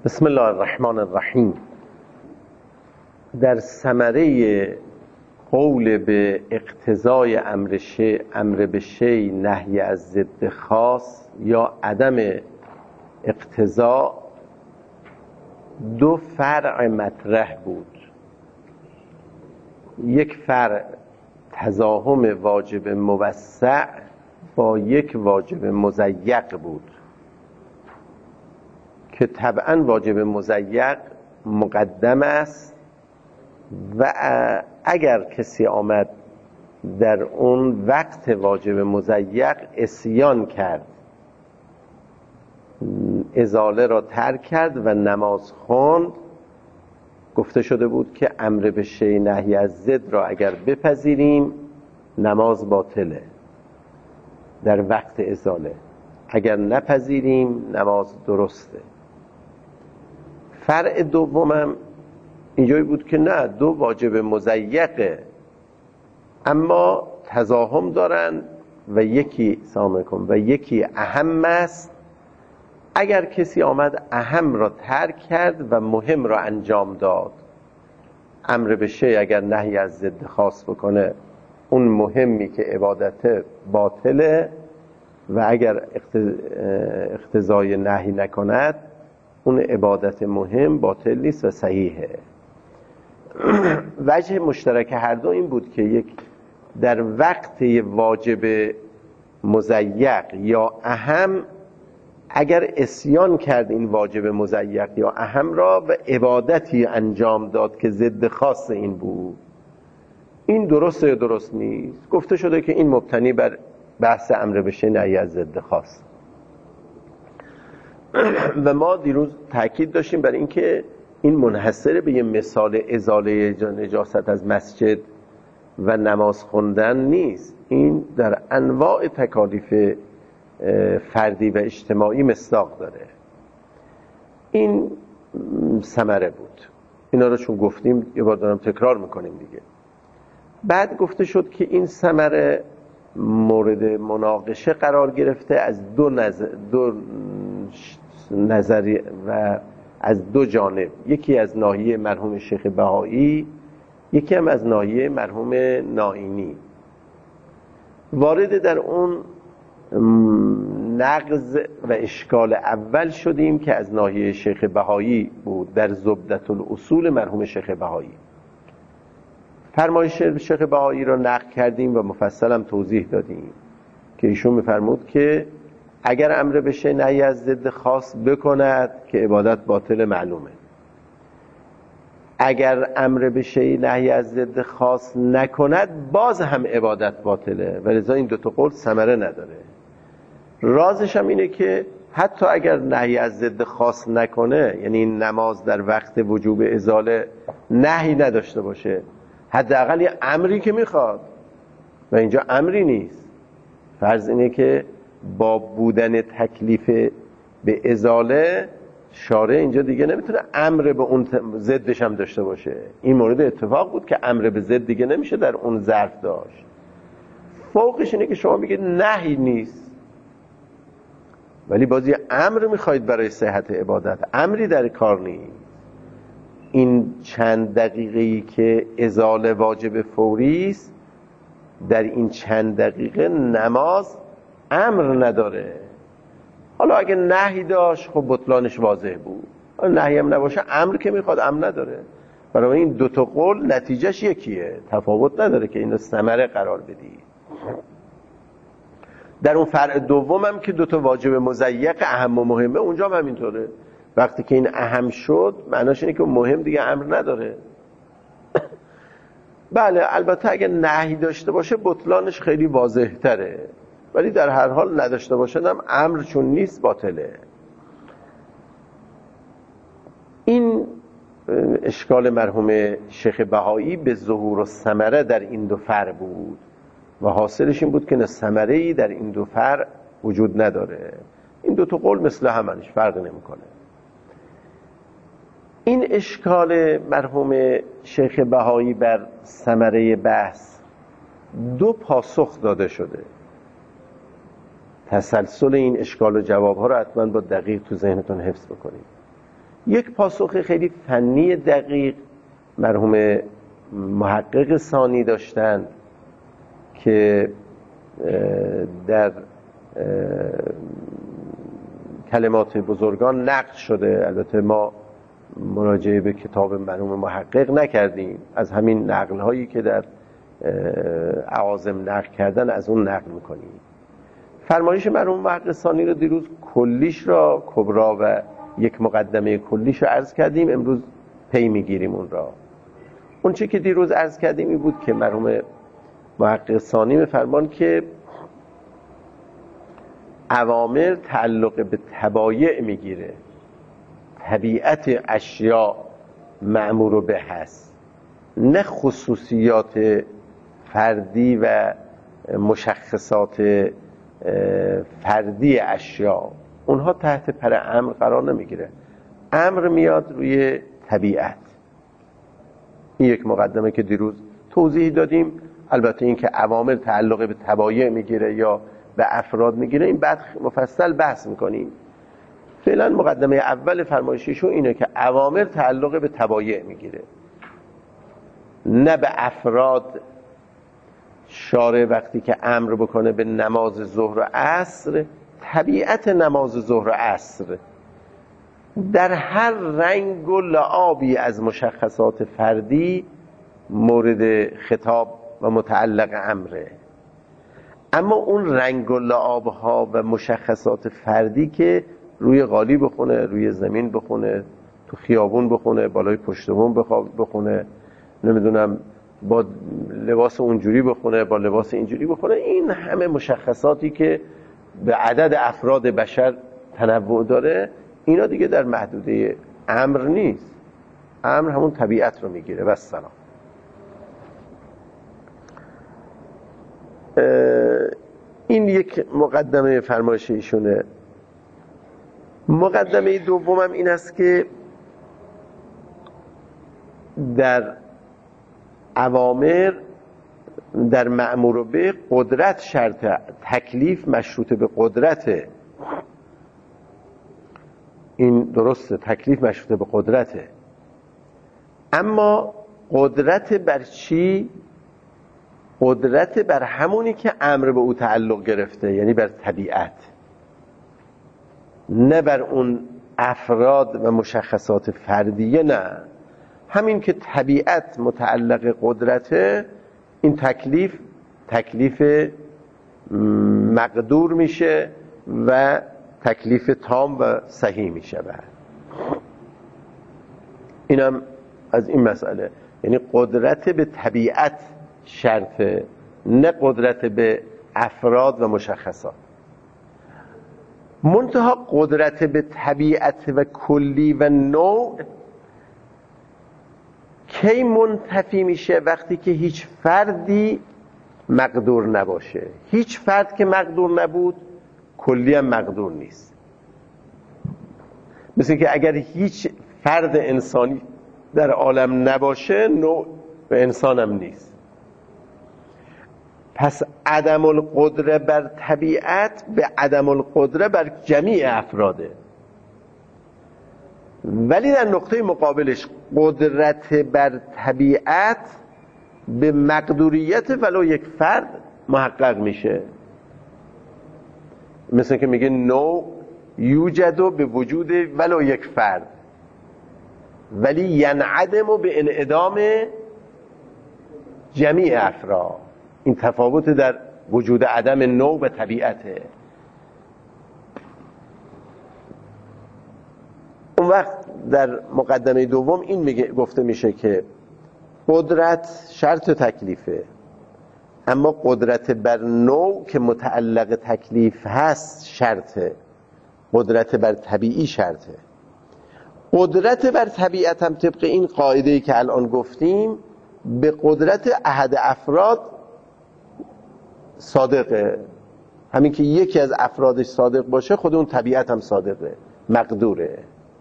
بسم الله الرحمن الرحیم. در ثمره قول به اقتضای امر به شی نهی از ضد خاص یا عدم اقتضا دو فرع مطرح بود. یک فرع تزاحم واجب موسع با یک واجب مضیق بود که طبعا واجب مضیق مقدم است و اگر کسی آمد در اون وقت واجب مضیق عصیان کرد، ازاله را ترک کرد و نماز خواند، گفته شده بود که امر به شیء نهی از ضد را اگر بپذیریم نماز باطله در وقت ازاله، اگر نپذیریم نماز درسته. فرع دومم اینجایی بود که نه، دو واجب مضیقه اما تزاحم دارن و یکی اهم است. اگر کسی آمد اهم را ترک کرد و مهم را انجام داد، امر به شیء اگر نهی از ضد خاص بکنه اون مهمی که عبادت باطله و اگر اقتضای نهی نکند اون عبادت مهم باطل نیست و صحیحه. وجه مشترک هر دو این بود که یک در وقت واجب مضیق یا اهم اگر عصیان کرد این واجب مضیق یا اهم را و عبادتی انجام داد که ضد خاص این بود، این درسته یا درست نیست؟ گفته شده که این مبتنی بر بحث امر به شیء نهی از ضد خاص. و ما دیروز تاکید داشتیم بر اینکه این منحصر به یه مثال ازاله نجاست از مسجد و نماز خوندن نیست، این در انواع تکالیف فردی و اجتماعی مصداق داره. این ثمره بود. اینا رو چون گفتیم یه بار دارم تکرار میکنیم دیگه. بعد گفته شد که این ثمره مورد مناقشه قرار گرفته از دو نظری و از دو جانب، یکی از ناحیه مرحوم شیخ بهایی، یکی هم از ناحیه مرحوم نائینی. وارد در اون نقض و اشکال اول شدیم که از ناحیه شیخ بهایی بود در زبدة الاصول مرحوم شیخ بهایی. فرمایش شیخ بهایی را نقل کردیم و مفصل هم توضیح دادیم که ایشون می‌فرمود که اگر امر به شیء نهی از ضد خاص بکند که عبادت باطل معلومه، اگر امر به شیء نهی از ضد خاص نکند باز هم عبادت باطله و لذا این دوتا قول ثمره نداره. رازش هم اینه که حتی اگر نهی از ضد خاص نکنه، یعنی نماز در وقت وجوب ازاله نهی نداشته باشه، حداقل یه امری که میخواد و اینجا امری نیست. فرض اینه که با بودن تکلیف به ازاله شارع اینجا دیگه نمیتونه امر به اون ضدش هم داشته باشه. این مورد اتفاق بود که امر به ضد دیگه نمیشه در اون ظرف داشت. فوقش اینه که شما میگید نهی نیست ولی باز یه امر میخواید برای صحت عبادت، امری در کار نیست. این چند دقیقه‌ای که ازاله واجب فوری است، در این چند دقیقه نماز امر نداره. حالا اگه نهی داشت خب بطلانش واضح بود، نهی هم نباشه امر که میخواد امر نداره. برای این دوتا قول نتیجهش یکیه، تفاوت نداره که اینو ثمره قرار بدی. در اون فرع دوم هم که دوتا واجب مضیق اهم و مهمه، اونجا هم همینطوره. وقتی که این اهم شد معناش اینه که مهم دیگه امر نداره. بله البته اگه نهی داشته باشه بطلانش خیلی واضح تره، ولی در هر حال نداشته باشه هم امر چون نیست باطله. این اشکال مرحوم شیخ بهایی به ظهور و ثمره در این دو فرع بود و حاصلش این بود که نه ثمره‌ای در این دو فرع وجود نداره. این دو تا قول مثل همانش، فرق نمیکنه. این اشکال مرحوم شیخ بهایی بر ثمره بحث دو پاسخ داده شده. تسلسل این اشکال و جواب ها رو حتما با دقیق تو ذهنتون حفظ بکنید. یک پاسخ خیلی فنی دقیق مرحوم محقق ثانی داشتند که در کلمات بزرگان نقد شده. البته ما مراجعه به کتاب مرحوم محقق نکردیم، از همین نقل هایی که در اعاظم نقل کردن از اون نقل میکنیم. فرمایش مرحوم محقق ثانی رو دیروز کلیش را کبرا و یک مقدمه کلیش رو عرض کردیم، امروز پی میگیریم اون را. اون چی که دیروز عرض کردیم این بود که مرحوم محقق ثانی میفرمان که اوامر تعلق به طبایع میگیره، طبیعت اشیاء مأمور به هست، نه خصوصیات فردی و مشخصات فردی اشیاء. اونها تحت پر امر قرار نمیگیره، امر میاد روی طبیعت. این یک مقدمه که دیروز توضیح دادیم. البته این که اوامر تعلق به طبایع میگیره یا به افراد میگیره این بعد مفصل بحث میکنیم. فعلا مقدمه اول فرمایشیشون اینه که اوامر تعلق به طبایع میگیره، نه به افراد. شارع وقتی که امر بکنه به نماز ظهر و عصر، طبیعت نماز ظهر و عصر در هر رنگ و لعابی از مشخصات فردی مورد خطاب و متعلق امره. اما اون رنگ و لعابها و مشخصات فردی که روی قالی بخونه، روی زمین بخونه، تو خیابون بخونه، بالای پشت بوم بخونه، نمیدونم با لباس اونجوری بخونه، با لباس اینجوری بخونه، این همه مشخصاتی که به عدد افراد بشر تنوع داره، اینا دیگه در محدوده امر نیست. امر همون طبیعت رو میگیره. و سلام. این یک مقدمه فرمایش ایشونه. مقدمه دومم این است که در اوامر در مأمور به قدرت شرط، تکلیف مشروط به قدرته. این درسته، تکلیف مشروط به قدرته، اما قدرت بر چی؟ قدرت بر همونی که امر به او تعلق گرفته، یعنی بر طبیعت، نه بر اون افراد و مشخصات فردیه. نه، همین که طبیعت متعلق قدرته، این تکلیف مقدور میشه و تکلیف تام و صحیح میشه. اینم از این مسئله، یعنی قدرت به طبیعت شرطه، نه قدرت به افراد و مشخصات. منتها قدرت به طبیعت و کلی و نوع کی منتفی میشه؟ وقتی که هیچ فردی مقدور نباشه. هیچ فرد که مقدور نبود، کلی هم مقدور نیست. مثل که اگر هیچ فرد انسانی در عالم نباشه، نوع و انسان هم نیست. پس عدم القدره بر طبیعت به عدم القدره بر جمیع افراده. ولی در نقطه مقابلش قدرت بر طبیعت به مقدوریت ولو یک فرد محقق میشه. مثل که میگه نوع یوجد به وجود ولو یک فرد، ولی ینعدم به انعدام جمیع افراد. این تفاوت در وجود عدم نوع و طبیعته. اون وقت در مقدمه دوم این گفته میشه که قدرت شرط تکلیفه، اما قدرت بر نوع که متعلق تکلیف هست شرطه، قدرت بر طبیعی شرطه. قدرت بر طبیعت هم طبق این قاعده‌ای که الان گفتیم به قدرت احد افراد صادقه. همین که یکی از افرادش صادق باشه، خود اون طبیعت هم صادقه، مقدوره.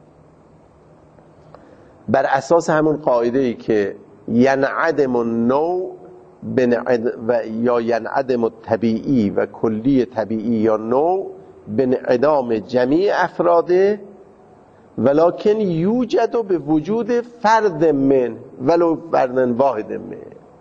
بر اساس همون قاعده‌ای که ینعدم النوع یا ینعدم الطبیعی و کلی طبیعی یا نوع به انعدام جمیع افراده، ولکن یوجد به وجود فرد من ولو فرد واحد من.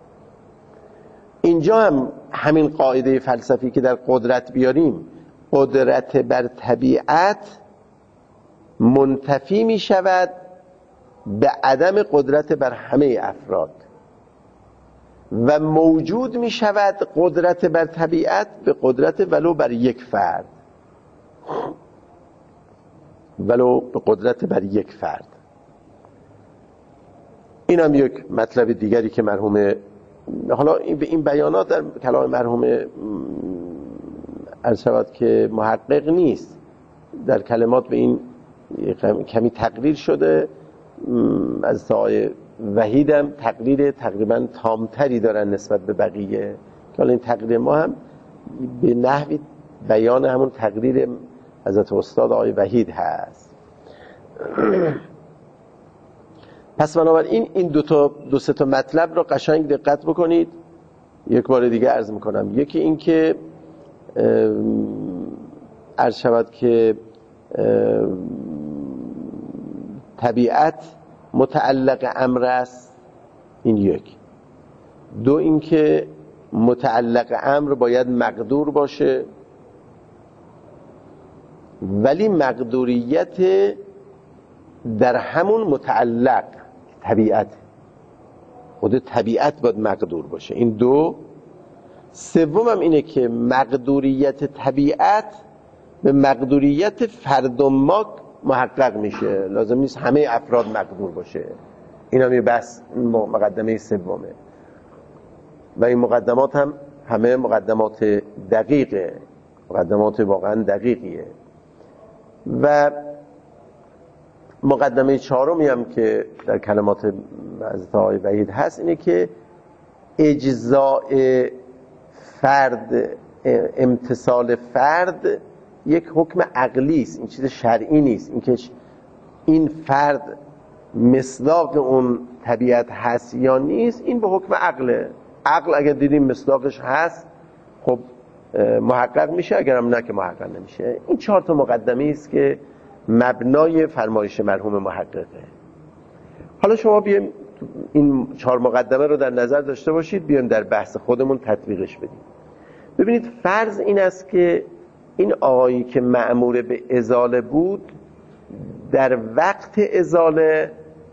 اینجا هم همین قاعده فلسفی که در قدرت بیاریم، قدرت بر طبیعت منتفی می شود به عدم قدرت بر همه افراد و موجود می شود قدرت بر طبیعت به قدرت ولو بر یک فرد، ولو به قدرت بر یک فرد. این هم یک مطلب دیگری که مرحوم، حالا این بیانات در کلام مرحوم عرض شود که محقق نیست، در کلمات به این کمی تقریر شده. از آقای وحید هم تقریر تقریبا تامتری دارن نسبت به بقیه، که حالا این تقریر ما هم به نحوی بیان همون تقریر حضرت استاد آقای وحید هست. پس بنابراین این دو سه تا مطلب رو قشنگ دقت بکنید. یک بار دیگه عرض میکنم، یکی این که عرض شود که طبیعت متعلق امر است، این یک. دو این که متعلق امر باید مقدور باشه، ولی مقدوریت در همون متعلق طبیعت، خود طبیعت باید مقدور باشه. این دو. سوم هم اینه که مقدوریت طبیعت به مقدوریت فرد ما محقق میشه، لازم نیست همه افراد مقدور باشه. این هم یه بحث مقدمه سومه و این مقدمات هم همه مقدمات دقیقه، مقدمات واقعا دقیقیه. و مقدمه چهارمی هم که در کلمات حضرت آقای وحید هست اینه که اجزاء فرد، امتصال فرد یک حکم عقلی است، این چیز شرعی نیست. این که این فرد مصداق اون طبیعت هست یا نیست، این به حکم عقله. عقل اگر دیدیم مصداقش هست خب محقق میشه، اگرم نه که محقق نمیشه. این 4 تا مقدمه است که مبنای فرمایش مرحوم محققه. حالا شما بیایم این 4 مقدمه رو در نظر داشته باشید، بیایم در بحث خودمون تطبیقش بدیم. ببینید فرض این است که این آقایی که مأمور به ازاله بود در وقت ازاله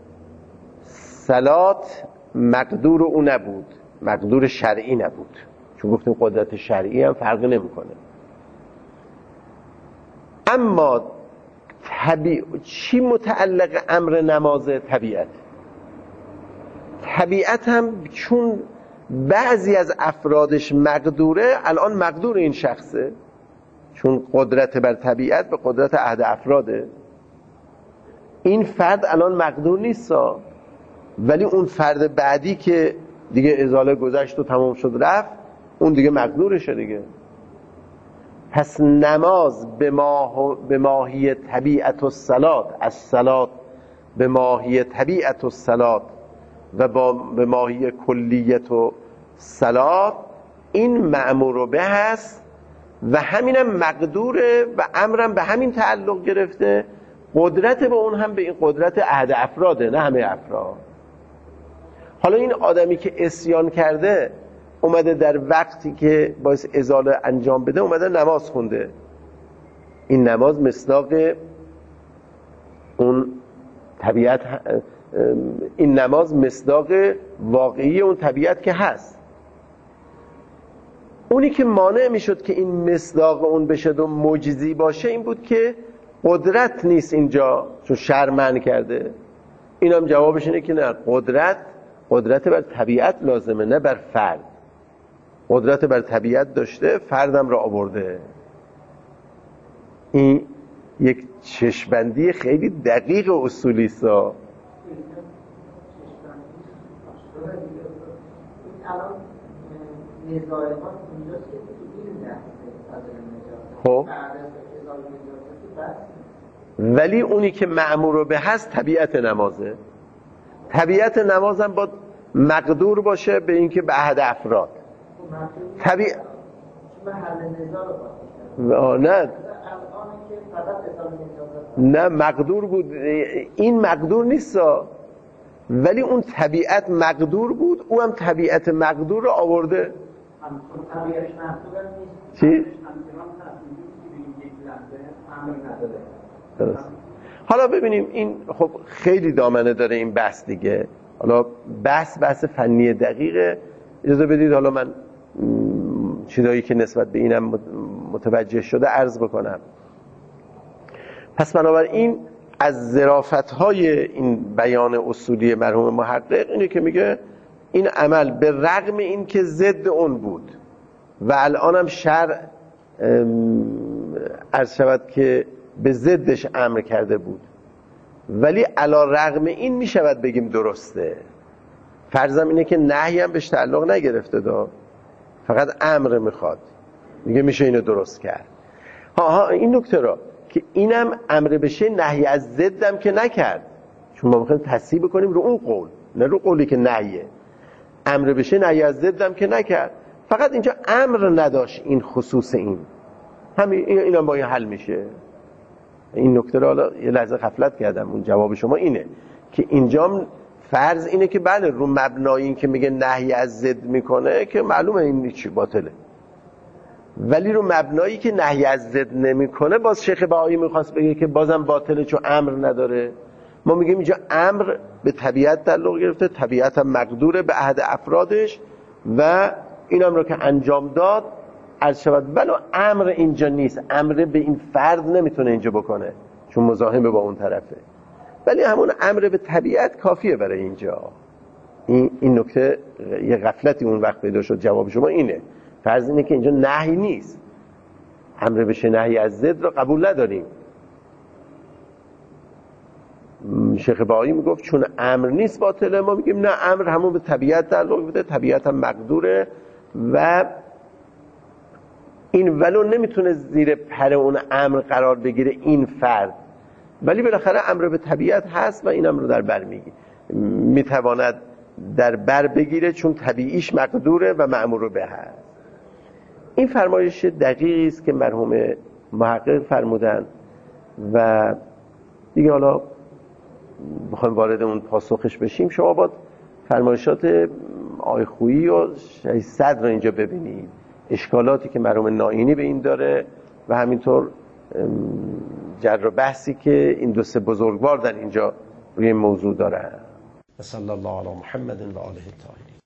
صلات مقدور او نبود، مقدور شرعی نبود، چون گفتیم قدرت شرعی هم فرق نمیکنه. اما چی متعلق امر نماز؟ طبیعت هم چون بعضی از افرادش مقدوره، الان مقدور این شخصه، چون قدرت بر طبیعت به قدرت احد افراده. این فرد الان مقدور نیست، ولی اون فرد بعدی که دیگه ازاله گذشت و تمام شد رفت، اون دیگه مقدورشه دیگه. پس نماز به ماهی طبیعت الصلات، الصلات به ماهی طبیعت الصلات و به ماهی کلیت الصلات، این مأمور به هست و همینم مقدوره و امرم به همین تعلق گرفته. قدرت به اون هم به این قدرت احد افراده، نه همه افراد. حالا این آدمی که عصیان کرده اومده در وقتی که باعث ازاله انجام بده اومده نماز خونده، این نماز مصداق اون طبیعت، این نماز مصداق واقعی اون طبیعت که هست. اونی که مانع میشد که این مصداق اون بشه و مجزی باشه این بود که قدرت نیست اینجا، چون شرع منع کرده. اینم جوابش اینه که نه، قدرت بر طبیعت لازمه، نه بر فرد. قدرت بر طبیعت داشته، فردم را آورده. این یک چشم‌بندی خیلی دقیق و اصولی است. خب ولی اونی که مأمور به هست طبیعت نمازه. طبیعت نمازم باید مقدور باشه به اینکه به احد افراد نه نه مقدور بود، این مقدور نیست ولی اون طبیعت مقدور بود، او هم طبیعت مقدور رو آورده. چی؟ درست. حالا ببینیم این خب خیلی دامنه داره این بحث دیگه. حالا بحث فنی دقیقه. اجازه بدید حالا من چیزایی که نسبت به اینم متوجه شده عرض بکنم. پس بنابراین از ظرافت‌های این بیان اصولی مرحوم محقق اینه که میگه این عمل به رغم این که ضد اون بود و الان هم شرع عرض شود که به ضدش امر کرده بود، ولی علی رغم این میشود بگیم درسته. فرضم اینه که نهی هم بهش تعلق نگرفته فقط امر میخواد، میگه میشه اینو درست کرد. این نکته را که اینم امر بشه نهی از ضدم که نکرد، چون ما میخوایم تصحیح بکنیم رو اون قول، نه رو قولی که نهیه. امر بشه نهی از ضدم که نکرد، فقط اینجا امر نداشت این خصوص این همین، اینم با این حل میشه. این نکته را حالا یه لحظه غفلت کردم، اون جواب شما اینه که اینجا فرض اینه که بله رو مبنای این که میگه نهی از ضد میکنه که معلومه این چی باطله، ولی رو مبنایی که نهی از ضد نمیکنه باز شیخ بهایی میخواست بگه که بازم باطله چون امر نداره. ما میگیم اینجا امر به طبیعت تعلق گرفته، طبیعت هم مقدوره به عهد افرادش و این امر رو که انجام داد عرض شود ولو امر اینجا نیست، امر به این فرد نمیتونه اینجا بکنه چون مزاحم با اون طرفه، ولی همون امر به طبیعت کافیه برای اینجا. این نکته یه غفلتی اون وقت پیدا شد. جواب شما اینه، فرض اینه که اینجا نهی نیست، امر بشه نهی از ضد رو قبول نداریم. شیخ بهایی میگفت چون امر نیست باطله، ما میگیم نه، امر همون به طبیعت تعلق بده، طبیعت هم مقدوره و این ولو نمیتونه زیر پر اون امر قرار بگیره این فرد، ولی بالاخره امر به طبیعت هست و این امر رو در بر میتواند در بر بگیره چون طبیعیش مقدوره و مأمور به هست. این فرمایش دقیقی است که مرحوم محقق فرمودن و دیگه حالا بخوایم وارد اون پاسخش بشیم، شما باید فرمایشات آقای خویی و شهید صدر رو اینجا ببینید، اشکالاتی که مرحوم نائینی به این داره و همینطور جر و بحثی که این دو سه بزرگوار در اینجا روی این موضوع دارن. صلی الله علی محمد و آله الطاهرین.